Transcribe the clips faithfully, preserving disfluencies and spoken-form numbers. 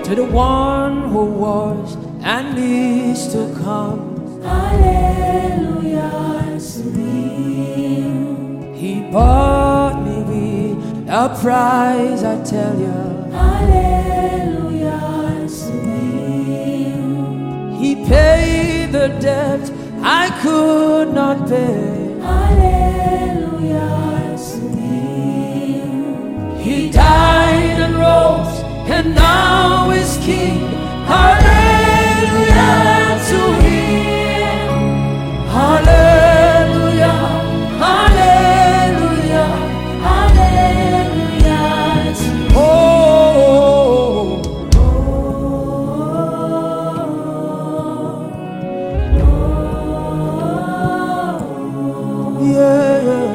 to the one who was and is to come. Hallelujah to Him. He bought me with a price, I tell you. Hallelujah to Him. He paid the debt I could not pay. Hallelujah to Him. He died and rose and now is King. Hallelujah to Him. Hallelujah, hallelujah, Hallelujah to Him. oh, yeah, yeah.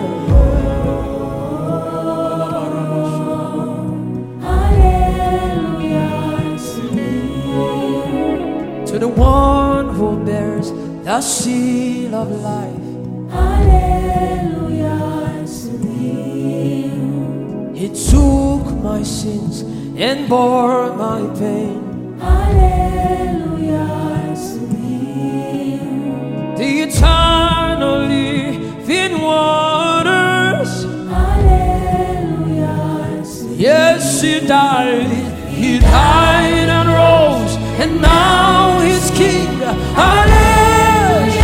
Hallelujah to Him. To the one who bears the seal of life. Hallelujah to Him. He took my sins and bore my pain. Hallelujah to Him. The eternal living waters. Hallelujah to Him. Yes, He died. He died and rose, and now He's King. Hallelujah.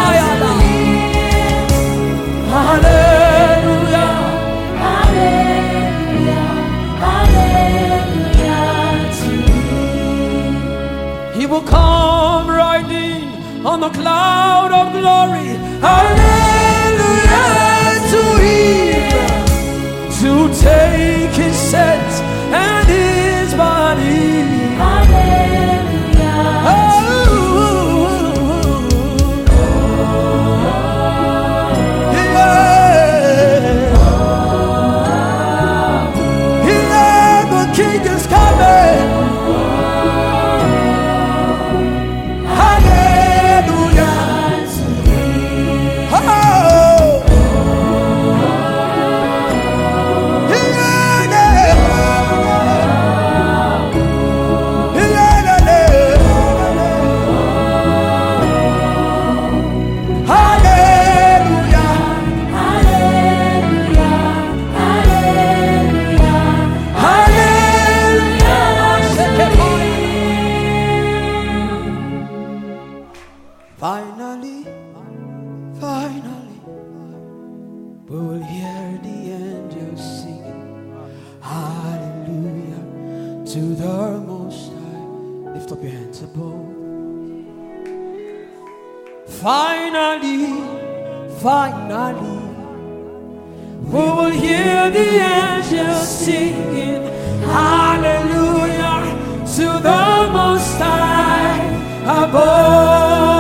Hallelujah. Hallelujah. Hallelujah to Him. He will come riding on the cloud of glory. Hallelujah to Him. To take His sins and His body. Hallelujah. Oh, yeah. Yeah, the King is coming. Hallelujah. Oh, finally, finally, we will hear the angels singing hallelujah to the Most High. Lift up your hands above. Finally, finally, we will hear the angels singing hallelujah to the Most High above.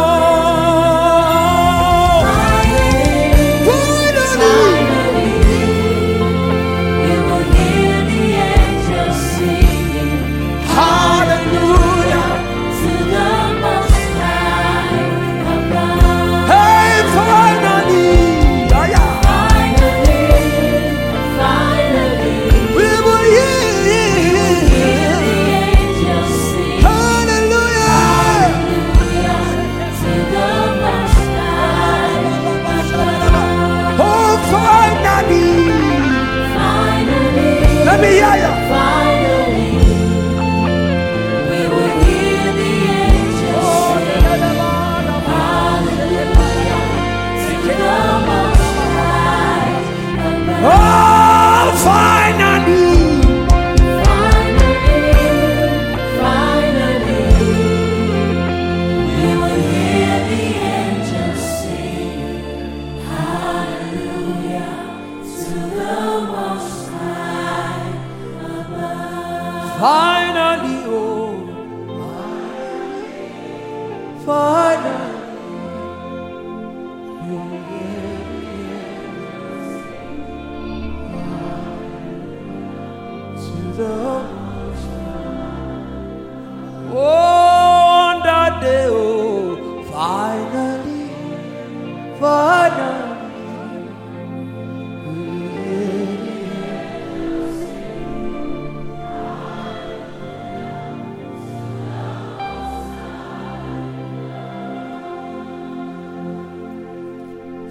Let me hear you. Finally, we will hear the angels sing hallelujah to the Most High above. Oh, finally. Finally, finally, we will hear the angels sing hallelujah to the Most High above. Finally, oh, finally, you to the Most High. Oh, on that day, oh, finally, finally.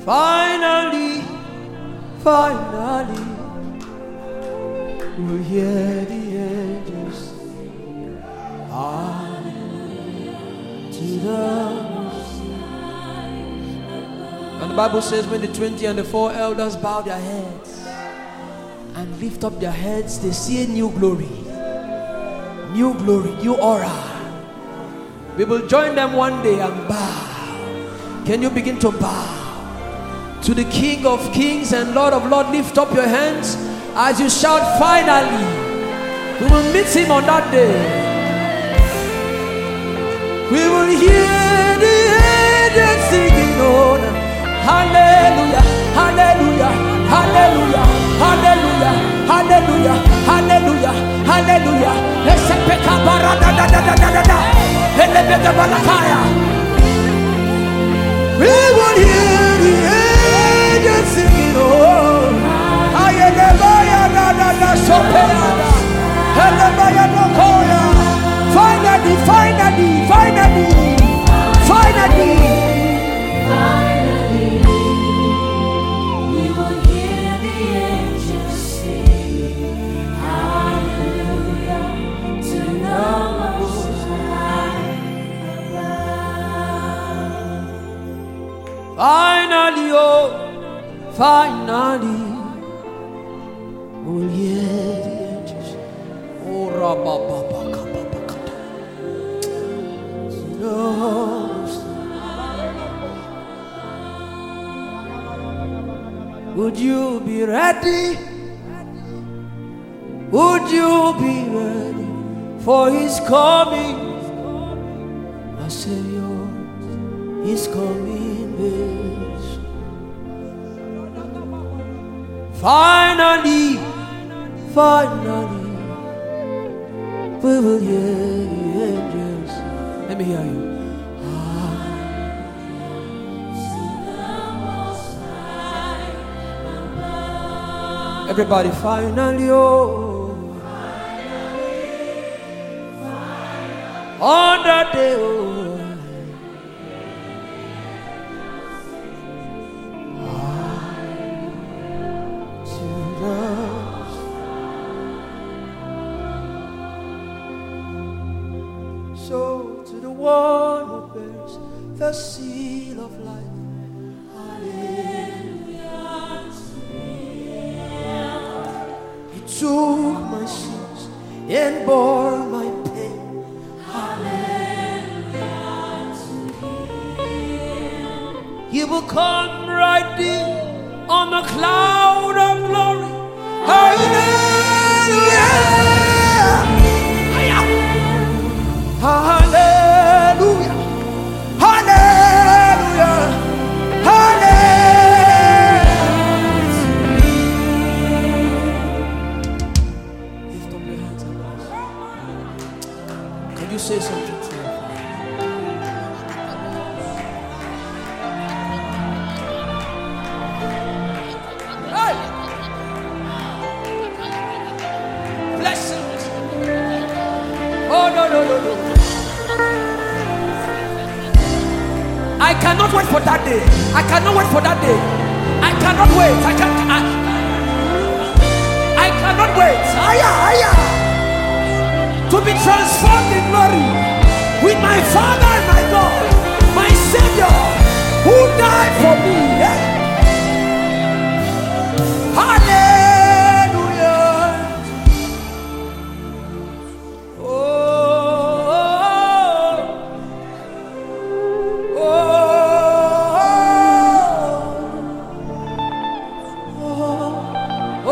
Finally, finally, we'll hear the angels sing hallelujah to the Most High. And the Bible says when the twenty and the four elders bow their heads and lift up their heads, they see a new glory, new glory, new aura. We will join them one day and bow. Can you begin to bow to the King of Kings and Lord of Lords? Lift up your hands as you shout, finally. We will meet him on that day. We will hear the angels singing on. Hallelujah, hallelujah, hallelujah, hallelujah, hallelujah, hallelujah, hallelujah. We will hear the angels singing on. Finally, finally, finally, finally, Finally, we will hear the angels sing hallelujah to the Most High above. finally, oh, finally, we'll hear the angels. Oh, rabababakababakata. To the Most High. Would you be ready? Would you be ready for his coming? My Savior is coming very soon. Finally, finally, we will hear the angels. Let me hear you. Everybody, finally, oh, on that day, oh, to the so to the one who bears the seal of life. Took my sins and bore my pain. Hallelujah to him. He will come riding on the cloud of glory. Hallelujah. Hallelujah. Hallelujah. Say something to him. Hey! Blessings. Oh no no no no! I cannot wait for that day. I cannot wait for that day. I cannot wait. I can. I, I cannot wait. Aya aya. To be transformed in glory with my Father and my God, my Savior, who died for me. Yeah. Hallelujah. Oh, oh, oh, oh, oh.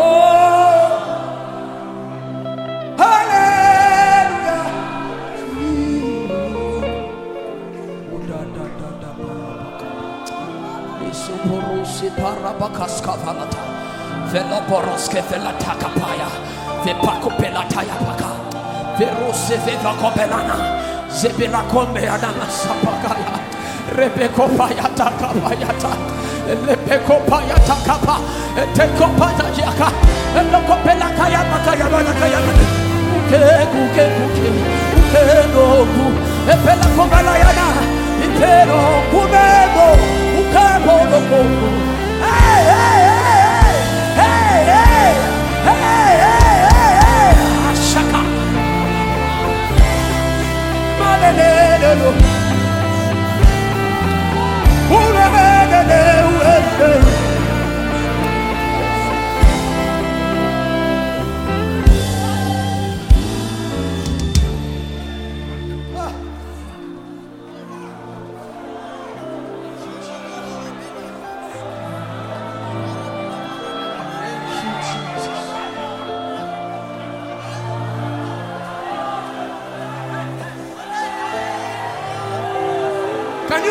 Parabakaskavalata, Veloporoske Velatakapaya, Vepakopelataia Paka, Verose Vevakopelana, Zebilakombeana Sapagaya, Rebeko Payata Kapayata, Lepeko Payata Kapa, Tekopata Yaka, and Lokopelakaya Makaya Makaya, Uke, Uke, Uke, Uke, Noku, Epelakobalayana, Impero, Kumebo, Ukabo, Loko.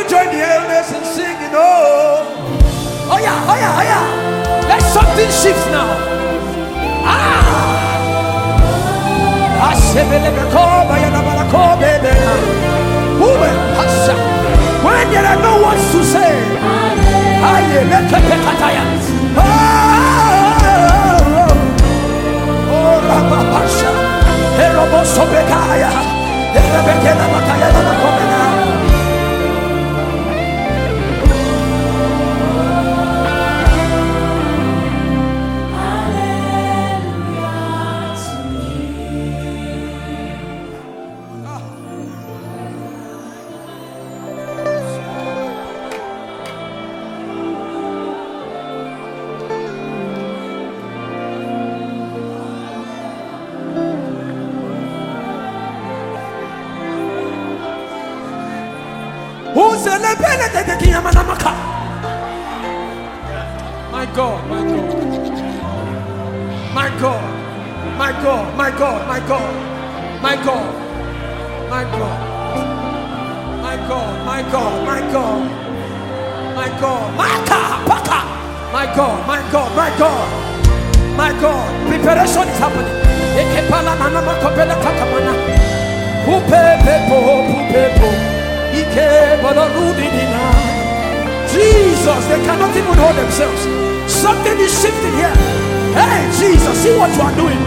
join the elders in singing? Oh, oh yeah, oh yeah, oh yeah. Let something shift now. Ah. When there are no words to say, my God, my God, my God, my God, my God, my God, my God, my God, my God, my God, my God, my God, my God, my God, my God, my God, preparation is happening. Jesus, they cannot even hold themselves. Something is shifting here. Hey, Jesus, see what you are doing.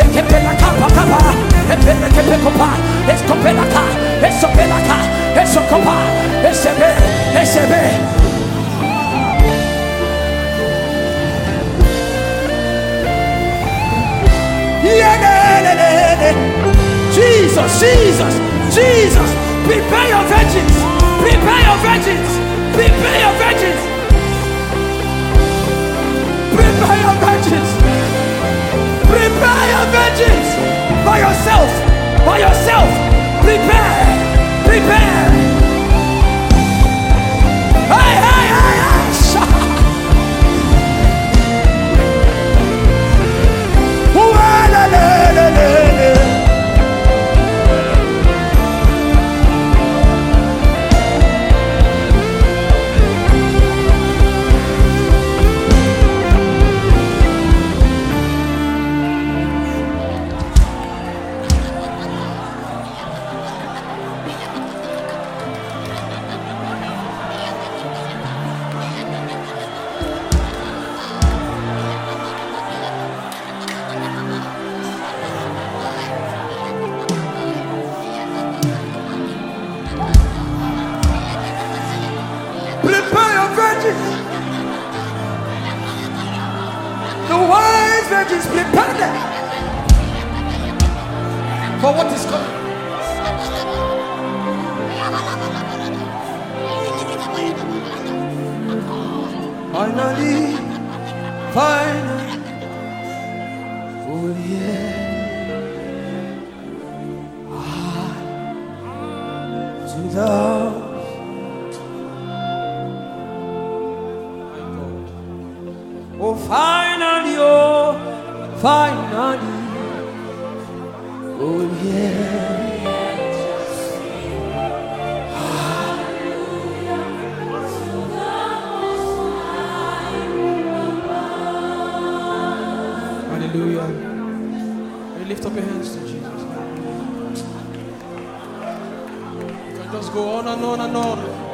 Jesus, Jesus, Jesus, prepare your virgins, prepare your virgins, prepare your virgins, prepare your virgins, prepare your virgins, by yourself, by yourself, prepare, prepare. Hey, hey, hey, hey. The wise virgins prepare them for what is coming. Finally, finally, oh yeah, to the oh, finally, oh, finally, oh yeah. Hallelujah. You lift up your hands to Jesus. You can just go on and on and on.